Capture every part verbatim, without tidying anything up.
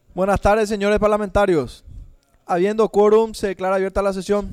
Buenas tardes, señores parlamentarios. Habiendo quórum, se declara abierta la sesión.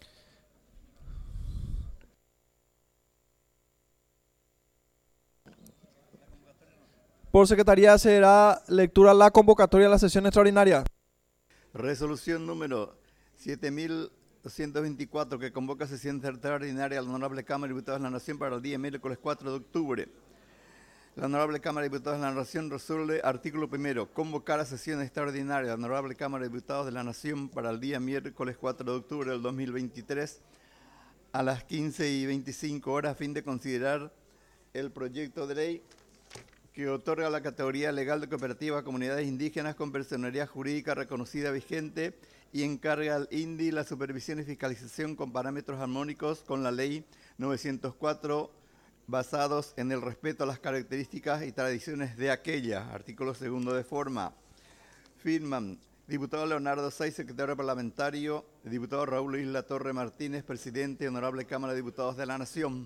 Por secretaría se dará lectura a la convocatoria de la sesión extraordinaria. Resolución número siete mil doscientos veinticuatro que convoca sesión extraordinaria a la Honorable Cámara de Diputados de la Nación para el día miércoles cuatro de octubre. La Honorable Cámara de Diputados de la Nación resuelve, artículo primero, convocar a sesión extraordinaria de la Honorable Cámara de Diputados de la Nación para el día miércoles cuatro de octubre del dos mil veintitrés a las quince y veinticinco horas a fin de considerar el proyecto de ley que otorga la categoría legal de cooperativa a comunidades indígenas con personería jurídica reconocida vigente y encarga al I N D I la supervisión y fiscalización con parámetros armónicos con la ley novecientos cuatro, basados en el respeto a las características y tradiciones de aquella. Artículo segundo de forma. Firman diputado Leonardo Saiz, secretario parlamentario, diputado Raúl Isla Torre Martínez, presidente, Honorable Cámara de Diputados de la Nación.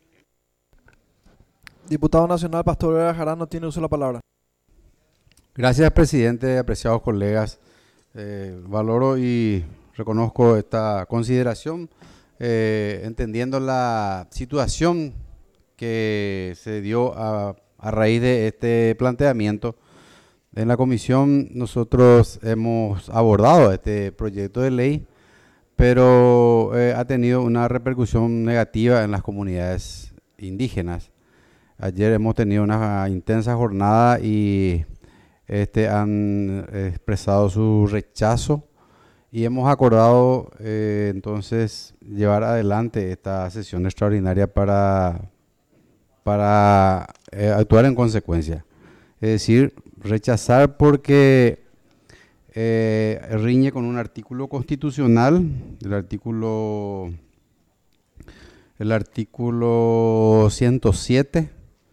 Diputado nacional Pastor Vera Jarano tiene uso de la palabra. Gracias, presidente, apreciados colegas. Eh, valoro y reconozco esta consideración, eh, entendiendo la situación que se dio a, a raíz de este planteamiento. En la comisión nosotros hemos abordado este proyecto de ley, pero eh, ha tenido una repercusión negativa en las comunidades indígenas. Ayer hemos tenido una intensa jornada y este, han expresado su rechazo y hemos acordado eh, entonces llevar adelante esta sesión extraordinaria para, para eh, actuar en consecuencia. Es decir, rechazar porque eh, riñe con un artículo constitucional, el artículo, el artículo ciento siete,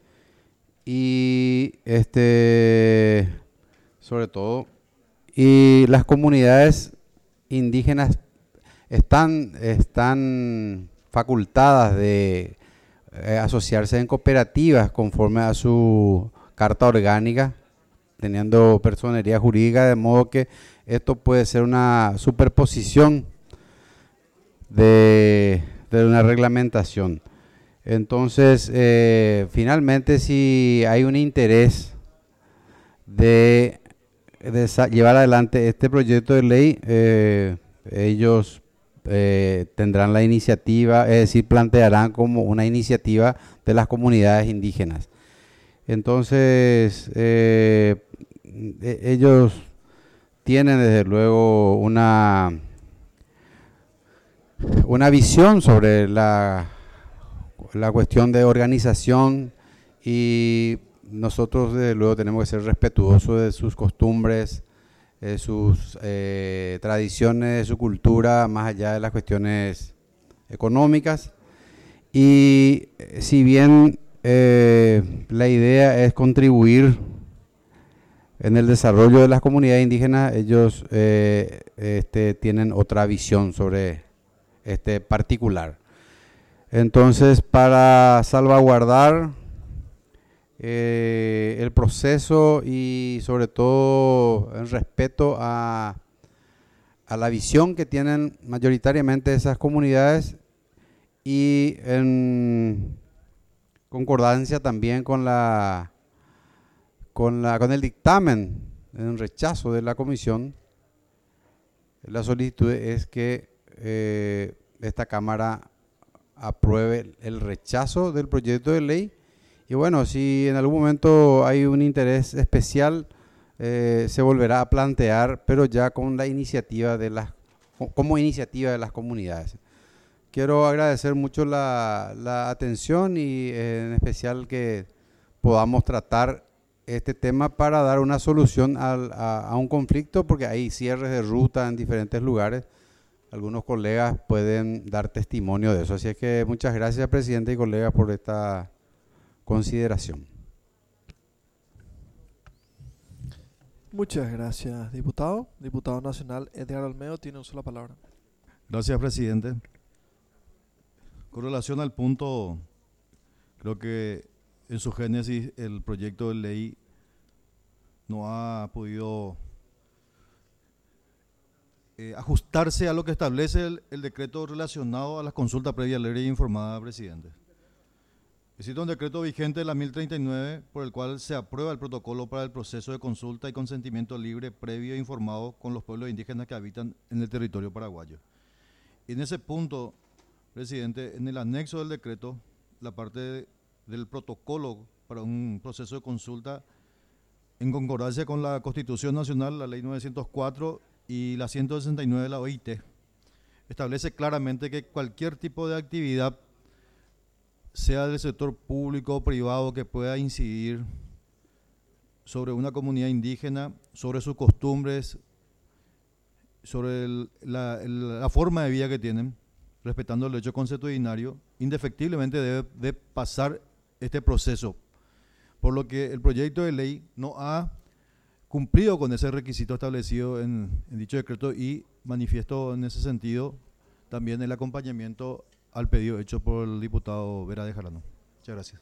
y este sobre todo y las comunidades indígenas están están facultadas de eh, asociarse en cooperativas conforme a su carta orgánica, teniendo personería jurídica, de modo que esto puede ser una superposición de, de una reglamentación. Entonces, eh, finalmente, si hay un interés de, de llevar adelante este proyecto de ley, eh, ellos eh, tendrán la iniciativa, es decir, plantearán como una iniciativa de las comunidades indígenas. Entonces, eh, ellos tienen desde luego una, una visión sobre la la cuestión de organización, y nosotros desde luego tenemos que ser respetuosos de sus costumbres, de sus eh, tradiciones, de su cultura, más allá de las cuestiones económicas. Y si bien eh, la idea es contribuir en el desarrollo de las comunidades indígenas, ellos eh, este, tienen otra visión sobre este particular. Entonces, para salvaguardar eh, el proceso y sobre todo en respeto a, a la visión que tienen mayoritariamente esas comunidades y en concordancia también con la con la con el dictamen en rechazo de la comisión, la solicitud es que eh, esta Cámara apruebe el rechazo del proyecto de ley. Y bueno, si en algún momento hay un interés especial, eh, se volverá a plantear, pero ya con la iniciativa de las, como iniciativa de las comunidades. Quiero agradecer mucho la, la atención y eh, en especial que podamos tratar este tema para dar una solución al, a, a un conflicto, porque hay cierres de ruta en diferentes lugares. Algunos colegas pueden dar testimonio de eso. Así es que muchas gracias, presidente y colegas, por esta consideración. Muchas gracias, diputado. Diputado nacional Edgar Olmedo tiene uso de la palabra. Gracias, presidente. Con relación al punto, creo que en su génesis el proyecto de ley no ha podido eh, ajustarse a lo que establece el, el decreto relacionado a la consulta previa libre e informada, presidente. Existe un decreto vigente de la mil treinta y nueve por el cual se aprueba el protocolo para el proceso de consulta y consentimiento libre, previo e informado con los pueblos indígenas que habitan en el territorio paraguayo. Y en ese punto, presidente, en el anexo del decreto, la parte de, del protocolo para un proceso de consulta, en concordancia con la Constitución Nacional, la Ley novecientos cuatro y la ciento sesenta y nueve de la O I T, establece claramente que cualquier tipo de actividad, sea del sector público o privado, que pueda incidir sobre una comunidad indígena, sobre sus costumbres, sobre el, la, el, la forma de vida que tienen, respetando el derecho consuetudinario, indefectiblemente debe de pasar este proceso, por lo que el proyecto de ley no ha cumplido con ese requisito establecido en, en dicho decreto, y manifiesto en ese sentido también el acompañamiento al pedido hecho por el diputado Vera de Jarano. Muchas gracias.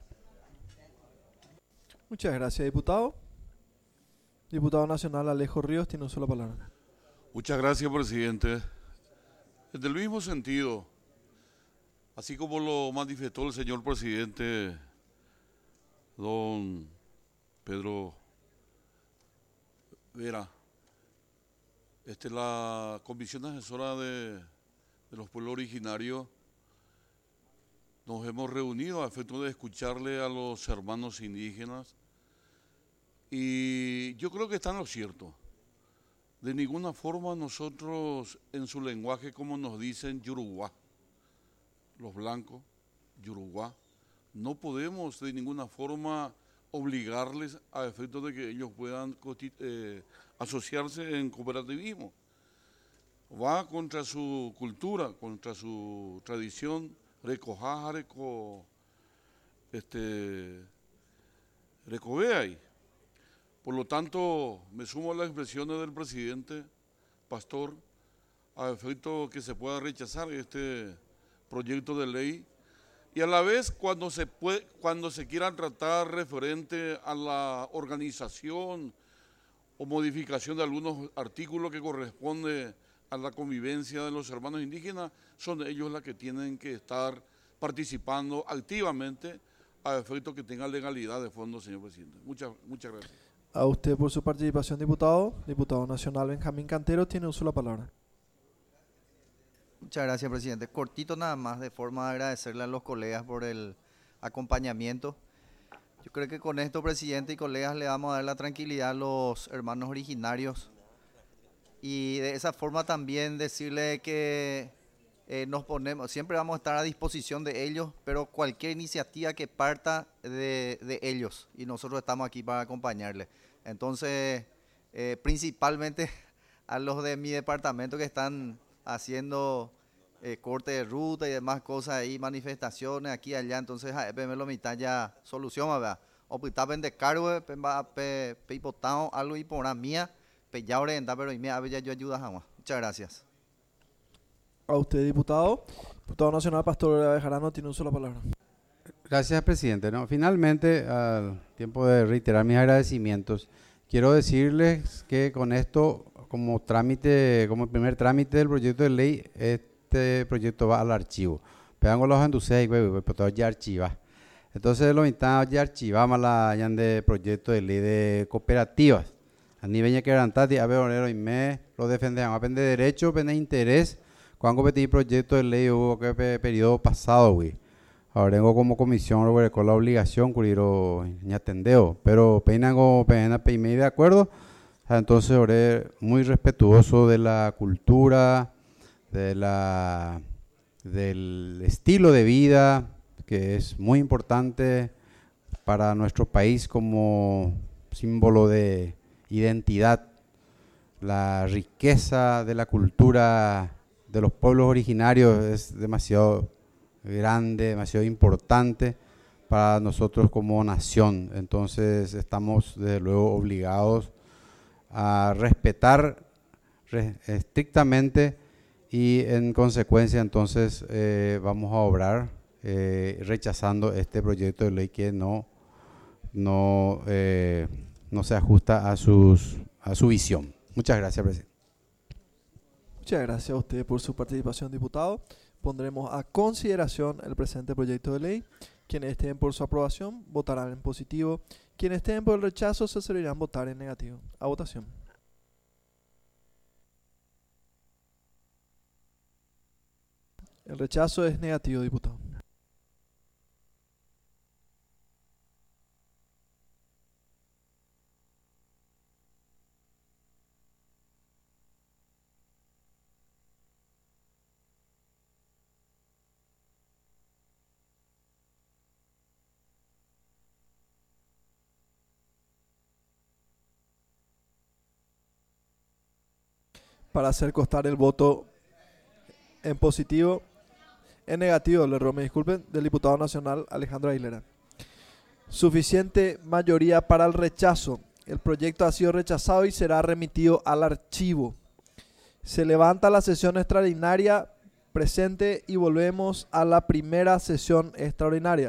Muchas gracias, diputado. Diputado nacional Alejo Ríos tiene un solo palabra. Muchas gracias, presidente. En el mismo sentido, así como lo manifestó el señor presidente, don Pedro Vera, este, la Comisión Asesora de, de los Pueblos Originarios, nos hemos reunido a efecto de escucharle a los hermanos indígenas, y yo creo que está en lo cierto. De ninguna forma nosotros, en su lenguaje, como nos dicen Yoruba, los blancos, Yoruba, no podemos de ninguna forma obligarles a efecto de que ellos puedan eh, asociarse en cooperativismo. Va contra su cultura, contra su tradición, recojá, reco, este, recoveay. Por lo tanto, me sumo a las expresiones del presidente Pastor a efecto que se pueda rechazar este proyecto de ley, y a la vez cuando se puede, cuando se quiera tratar referente a la organización o modificación de algunos artículos que corresponde a la convivencia de los hermanos indígenas, son ellos los que tienen que estar participando activamente a efecto que tenga legalidad de fondo, señor presidente. Muchas, muchas gracias. A usted por su participación, diputado. Diputado nacional Benjamín Cantero tiene uso de la palabra. Muchas gracias, presidente. Cortito nada más, de forma de agradecerle a los colegas por el acompañamiento. Yo creo que con esto, presidente y colegas, le vamos a dar la tranquilidad a los hermanos originarios, y de esa forma también decirle que eh, nos ponemos, siempre vamos a estar a disposición de ellos, pero cualquier iniciativa que parta de, de ellos, y nosotros estamos aquí para acompañarles. Entonces, eh, principalmente a los de mi departamento que están haciendo eh, corte de ruta y demás cosas ahí, manifestaciones aquí y allá, entonces a me lo mitad ya solución, ¿verdad? O pues está de cargo, pe hipotado algo y por mía, pe ya orienta, pero y me ya yo ayuda jamás. Muchas gracias. A usted, diputado. Diputado nacional Pastor Vera de Jarano tiene un solo palabra. Gracias, presidente. No, finalmente, al tiempo de reiterar mis agradecimientos, quiero decirles que con esto, como trámite, como primer trámite del proyecto de ley, este proyecto va al archivo. Pegan los enduces y pues ya archiva. Entonces lo invitamos ya archivamos la ya de proyecto de ley de cooperativas. A nivel de que garantati a ver y me lo defendemos, aprende derecho, aprende interés. Cuando pedí proyecto de ley hubo que periodo pasado, güey. Ahora tengo como comisión con la obligación curiro ya atendeo, pero peinan como pena peime de acuerdo. Entonces, ahora muy respetuoso de la cultura, de la, del estilo de vida, que es muy importante para nuestro país como símbolo de identidad, la riqueza de la cultura de los pueblos originarios es demasiado grande, demasiado importante para nosotros como nación. Entonces, estamos desde luego obligados a respetar re, estrictamente y en consecuencia entonces eh, vamos a obrar eh, rechazando este proyecto de ley que no, no, eh, no se ajusta a, sus, a su visión. Muchas gracias, presidente. Muchas gracias a usted por su participación, diputado. Pondremos a consideración el presente proyecto de ley. Quienes estén por su aprobación votarán en positivo. Quienes estén por el rechazo se servirán votar en negativo. A votación. El rechazo es negativo, diputado. Para hacer constar el voto en positivo, en negativo, le ruego me disculpen, del diputado nacional Alejandro Aguilera. Suficiente mayoría para el rechazo. El proyecto ha sido rechazado y será remitido al archivo. Se levanta la sesión extraordinaria presente y volvemos a la primera sesión extraordinaria.